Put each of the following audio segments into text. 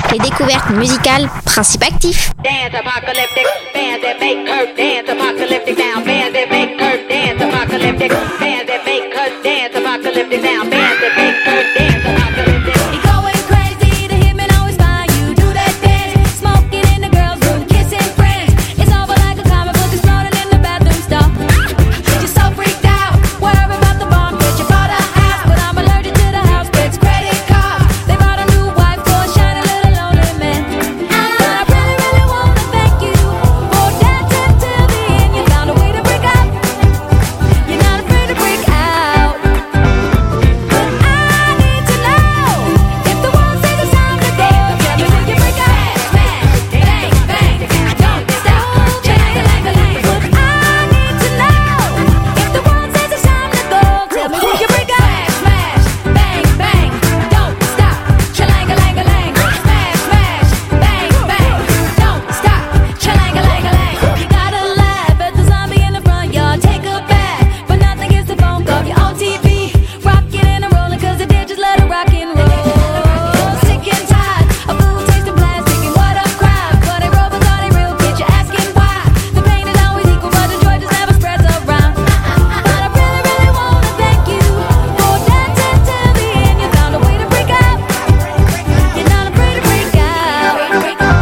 Les découvertes musicales, principe actif. Dance apocalyptic, bands that make her dance apocalyptic now, bands that make her dance apocalyptic, bands that make her dance apocalyptic now, bands that make her dance apocalyptic. You're going crazy, the hitman always find you. Do that dance, smoking in the girls' room, kissing friends. It's over like a comic book exploding in the bathroom stall. You're so freaked out, worried about the bomb that you bought a house, but I'm allergic to the house bitch credit card. They bought a new wife for a shiny little lonely man. But I really, really wanna thank you for dancing till the end. You found a way to break up. You're not afraid to break out. But I need to know if the world says it's time to go. Tell me when you break up. Smash, bang, bang, don't stop. Chang-a-lang-a-lang. But I need to know if the world says it's time to go. Tell me when you break up. Smash, bang, bang, don't stop. Chang-a-lang-a-lang. Smash, smash, bang, bang, don't stop. Chang-a-lang-a-lang. You gotta laugh at the zombie in the front yard. Take a bath, but nothing gets the phone call. You're on TV, rocking and rolling, 'cause the did just let it rock and roll. Sick and tired of food tasting plastic and what a crime. But they robots, are they real kids? You're asking why. The pain is always equal, but the joy just never spreads around. But I really, really wanna thank you for dancing till the end. You found a way to break up. You're not afraid to break out. I need to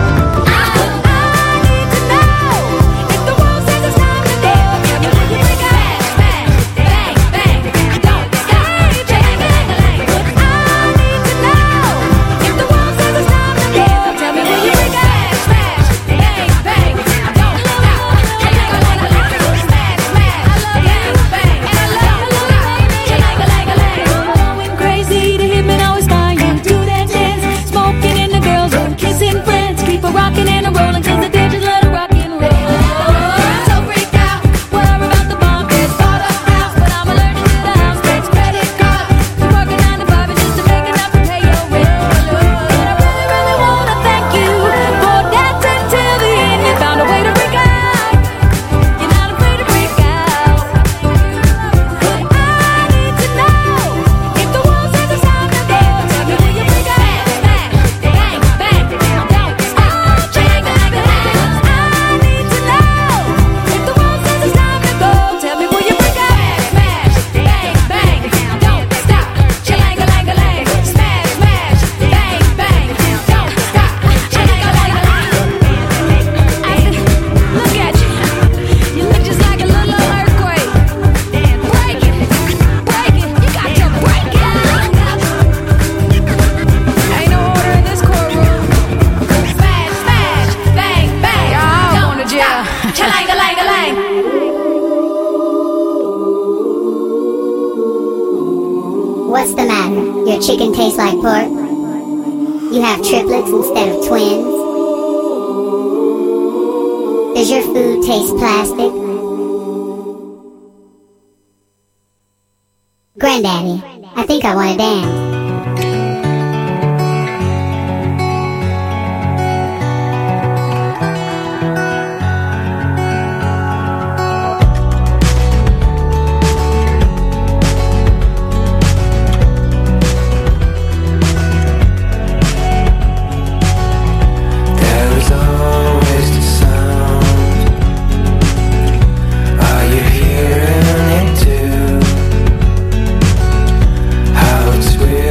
know if the world says it's time to go. Tell me when you break up. Smash, bang, bang, don't stop. Chang-a-lang-a-lang. But I need to know if the world says it's time to go. Tell me when you break up. Smash, bang, bang, don't stop. Chang-a-lang-a-lang. Smash, smash, bang, bang, don't stop. Chang-a-lang-a-lang. Going crazy, the hitman always find you. Do that dance, smoking in the girls' room, kissing friends. Keep a rocking and a rolling, 'cause the DJ just let it rock and roll. So freaked out, worried about the bomb that's bought a house, but I'm allergic to the house bitch credit card. You're working 9 to 5 just to make enough to pay your rent. But I really, really wanna thank you for dancing till the end. You found a way to break out. You're not afraid to break out. But I need to know if the world says it's time to go. Tell me when you break up. Smash, bang, bang, don't stop. Chang-a-lang-a-lang. I need to know if the world says it's time to go. Tell me when you break up. Smash, bang, bang, don't stop. Chang-a-lang-a-lang. Smash, smash, bang, bang, don't stop. Chang-a-lang-a-lang. Look at you. You look just like a little old earthquake. Break it, break it. You got to break it. Ain't no order in this courtroom. Smash, smash, bang, bang. Don't stop. Chang-a-lang-a-lang. What's the matter? Your chicken tastes like pork? You have triplets instead of twins? Does your food taste plastic? Granddaddy, I think I want to dance. There is always the sound. Are you hearing it too? How it's weird.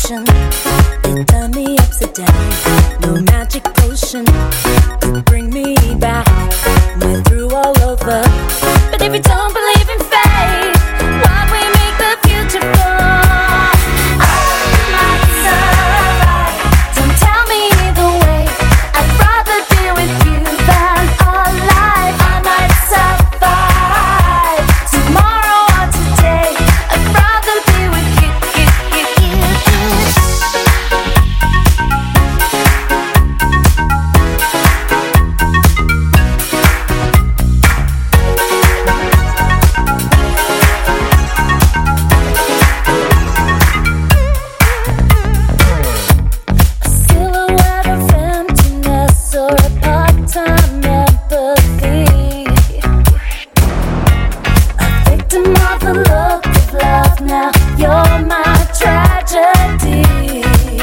motion. It turned me upside down. No magic potion to bring me back. Went through all over. But if you don't believe in fate, why we make the future fall? I might survive. Don't tell me the way. I'd rather be with you than alive. I might survive tomorrow or today. I'd rather be with you. Silhouette of emptiness or a part-time empathy. A victim of the look of love. Now you're my tragedy.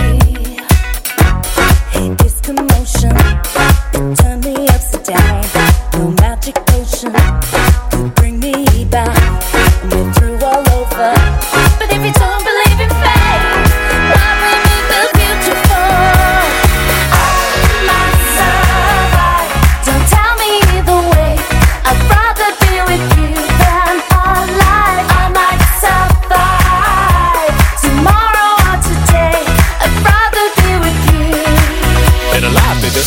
Hate this commotion. It turned me upside down. No magic potion could bring me back. We're through all over. But if you don't believe in fate, why we make the future fall? I might survive. Don't tell me the way. I'd rather be with you than alive. I might survive tomorrow or today. I'd rather be with you. And alive, nigga.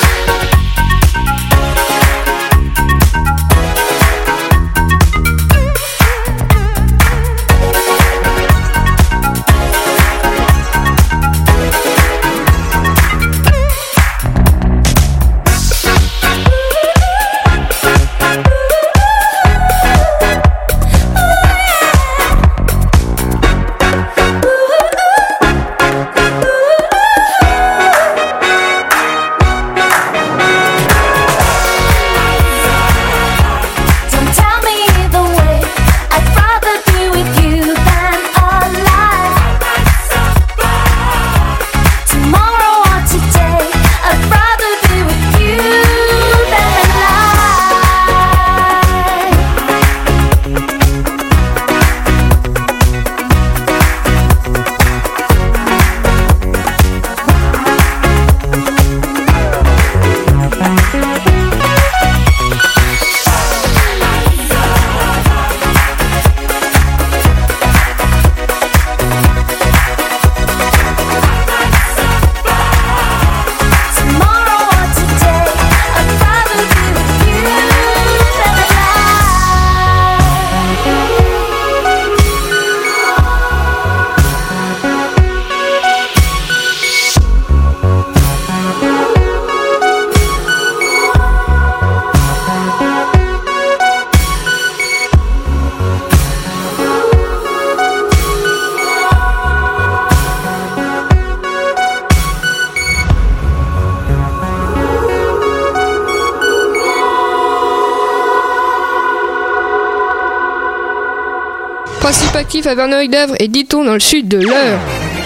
Don't tell me the way. I'd rather be with you than alive. Tomorrow or today. I'd rather be with you than alive. Tomorrow or today. I'd rather be with you than Principe actif à Verneuil-d'Avre et Diton dans le sud de l'Eure.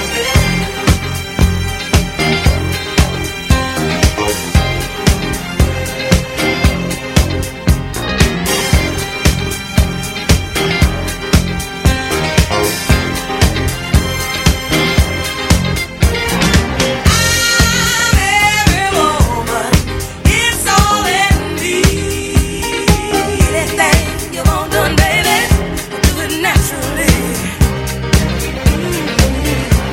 Every woman, it's all in me. Anything you want done, baby, do it naturally.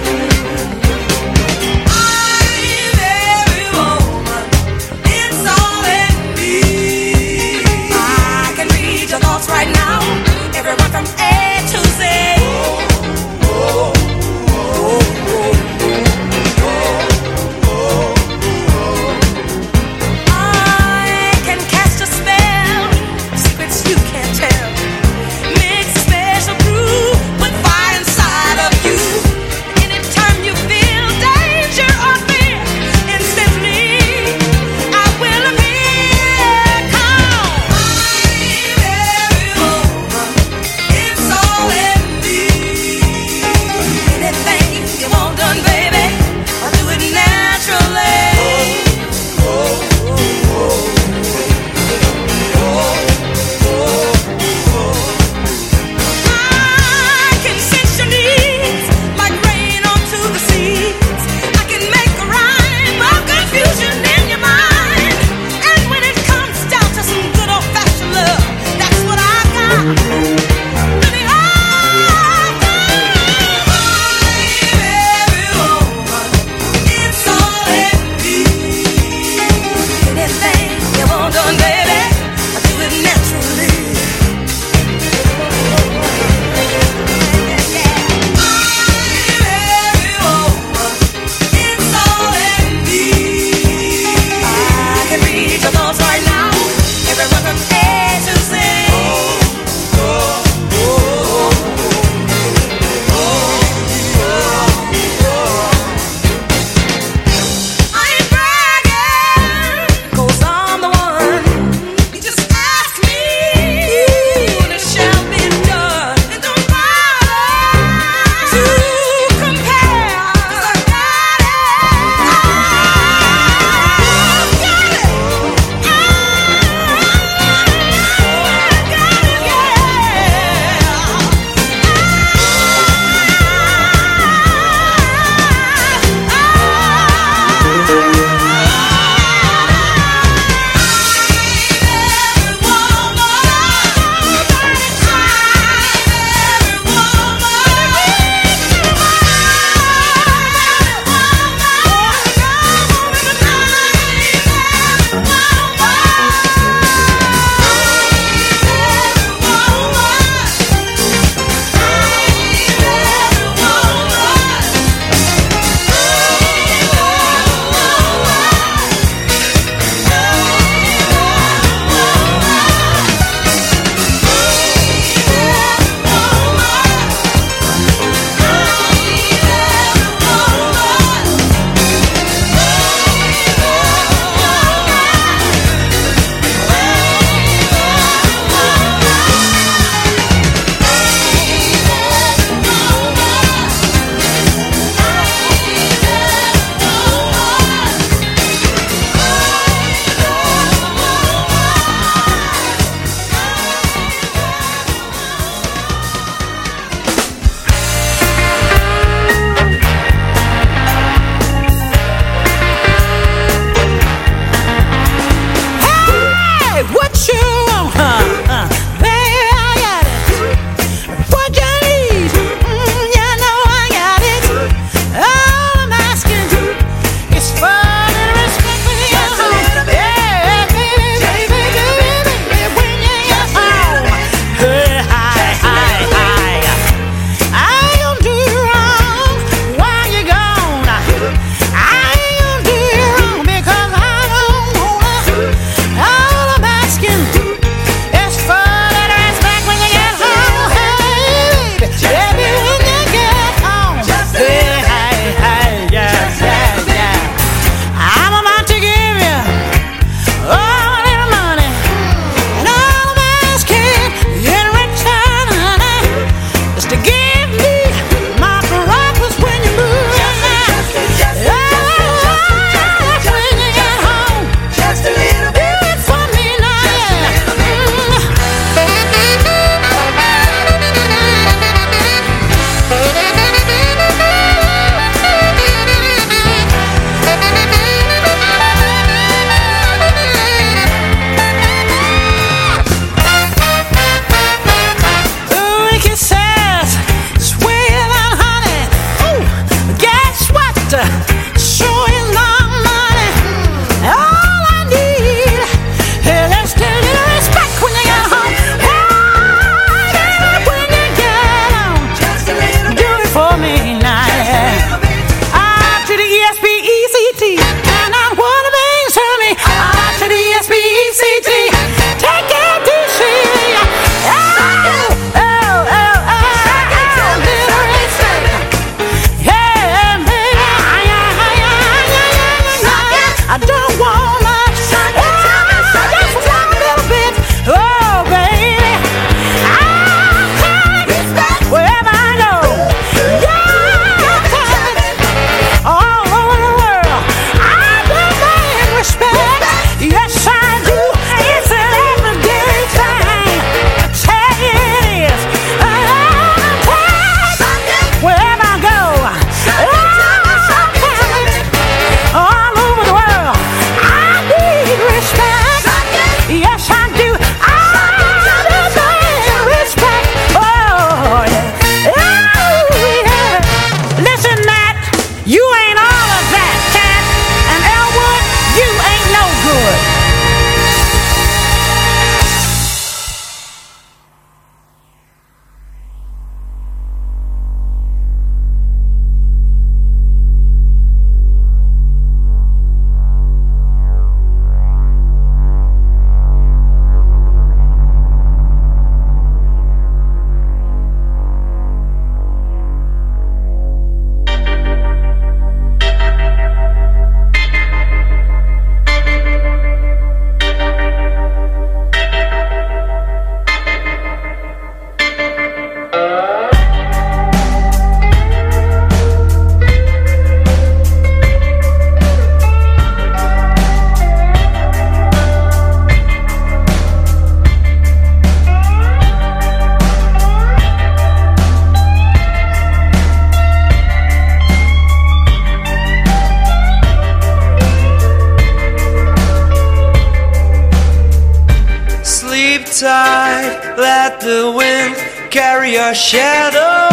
tide, let the wind carry your shadow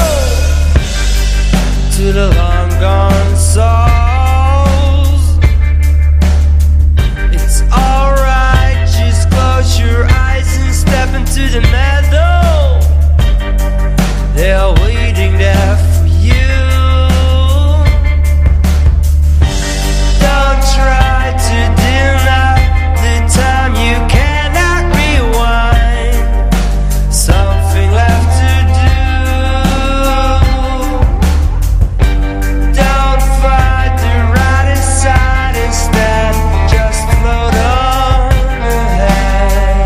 to the long gone souls. It's alright, just close your eyes and step into the meadow. They're waiting there for you. Don't try to deny the time you cannot rewind. Something left to do. Don't fight the right side, instead just float on ahead.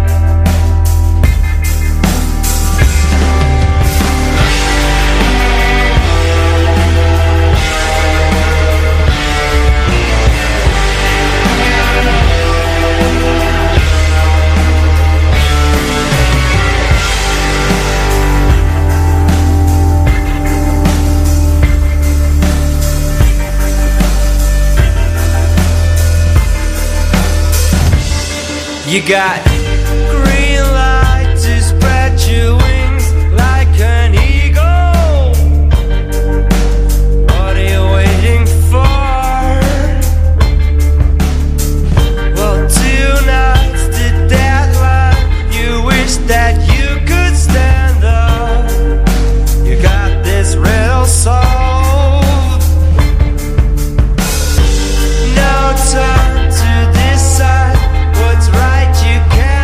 You got green light to spread your wings like an eagle. What are you waiting for? Well, tonight's the deadline. You wish that you could stand up. You got this riddle solved. No time to decide what's right, you can't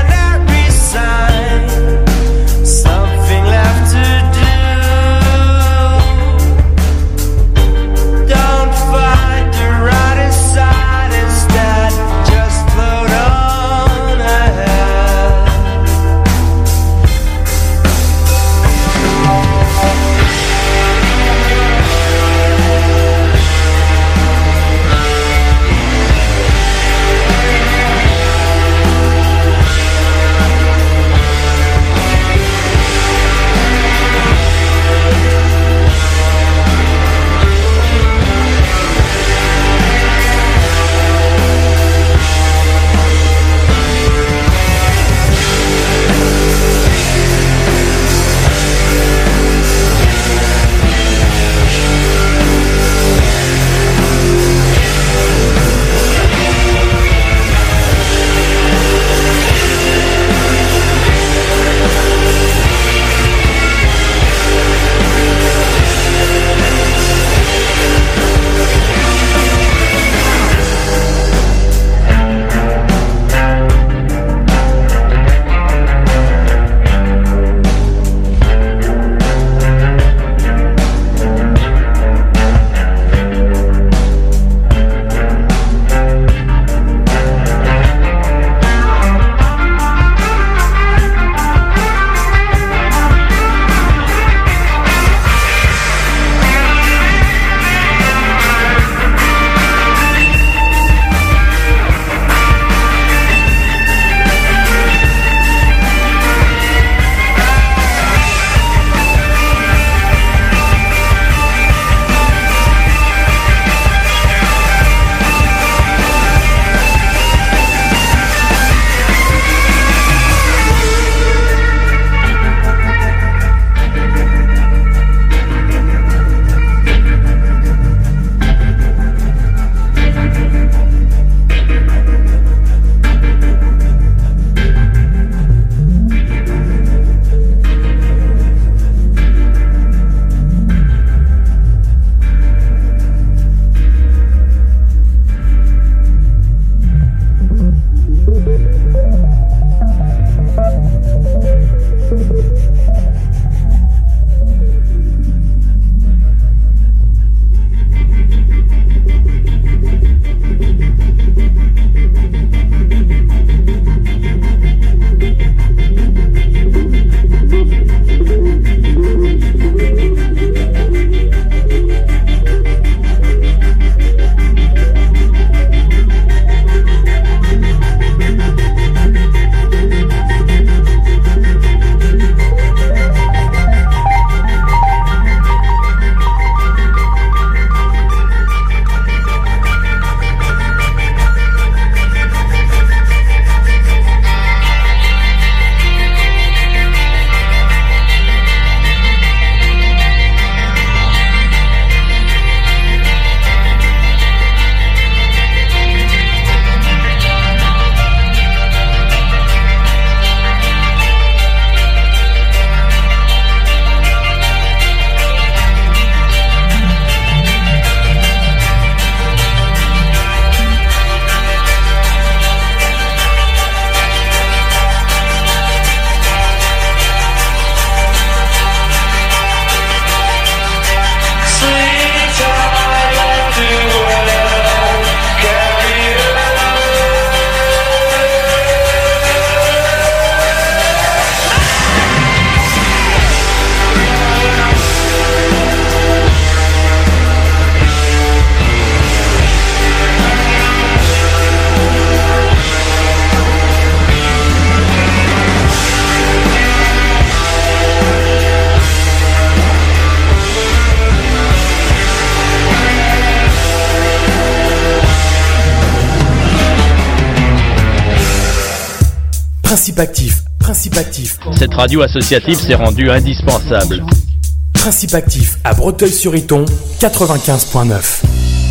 Principe actif, principe actif. Cette radio associative s'est rendue indispensable. Principe actif à Breteuil-sur-Iton, 95.9.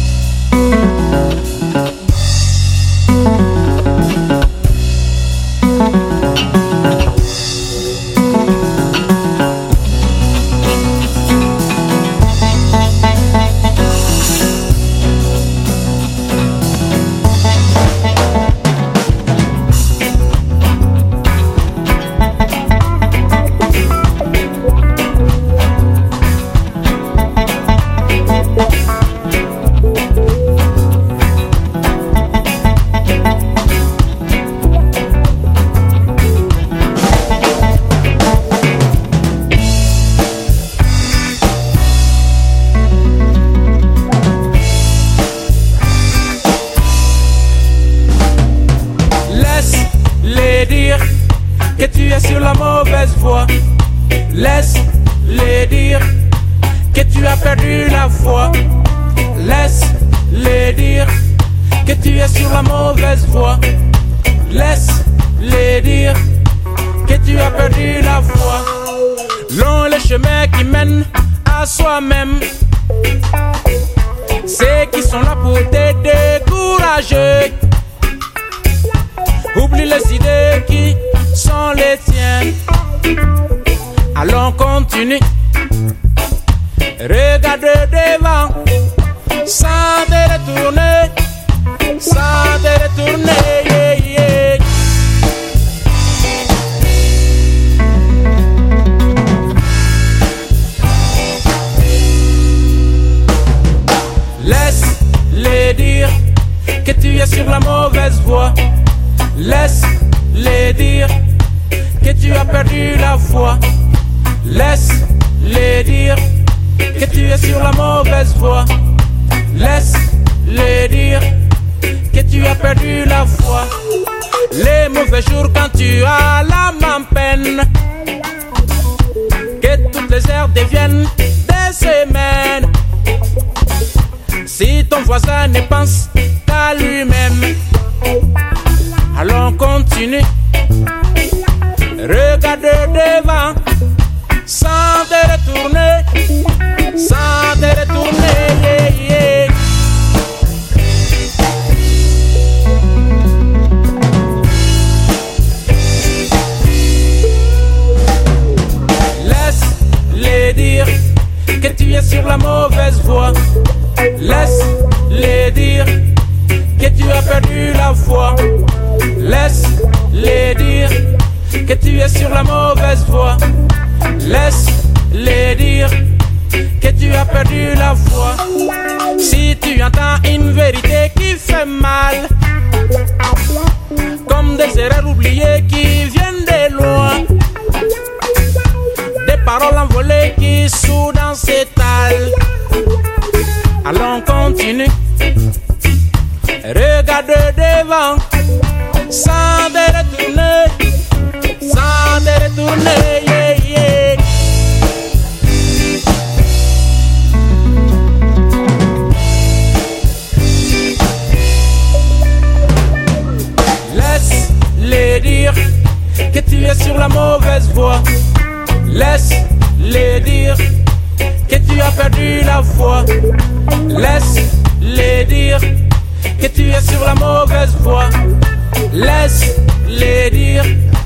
Laisse-les dire que tu as perdu la foi. Laisse-les dire que tu es sur la mauvaise voie. Laisse-les dire que tu as perdu la foi. Long les chemins qui mènent à soi-même, ceux qui sont là pour te décourager. Oublie les idées qui sont les tiennes. Allons continue. Regarde devant, sans te retourner, sans te retourner. Yeah, yeah. Laisse-les dire que tu es sur la mauvaise voie. Laisse-les dire que tu as perdu la foi. Laisse-les dire que tu es sur la mauvaise voie. Laisse-les dire que tu as perdu la foi. Les mauvais jours quand tu as l'âme en peine, que toutes les heures deviennent des semaines. Si ton voisin ne pense qu'à lui-même, allons continue. Regarde devant, sans te retourner, sans te retourner. Yeah, yeah. Laisse-les dire que tu es sur la mauvaise voie. Laisse-les dire que tu as perdu la foi. Laisse-les dire que tu es sur la mauvaise voie. Laisse-les dire que tu as perdu la foi. Si tu entends une vérité qui fait mal, comme des erreurs oubliées qui viennent de loin, des paroles envolées qui soudain s'étalent, allons continue. Regarde devant, sans te retourner, sans te retourner. Yeah, yeah. Laisse-les dire que tu es sur la mauvaise voie. Laisse-les dire que tu as perdu la foi. Laisse-les dire que tu es sur la mauvaise voie. Laisse-les dire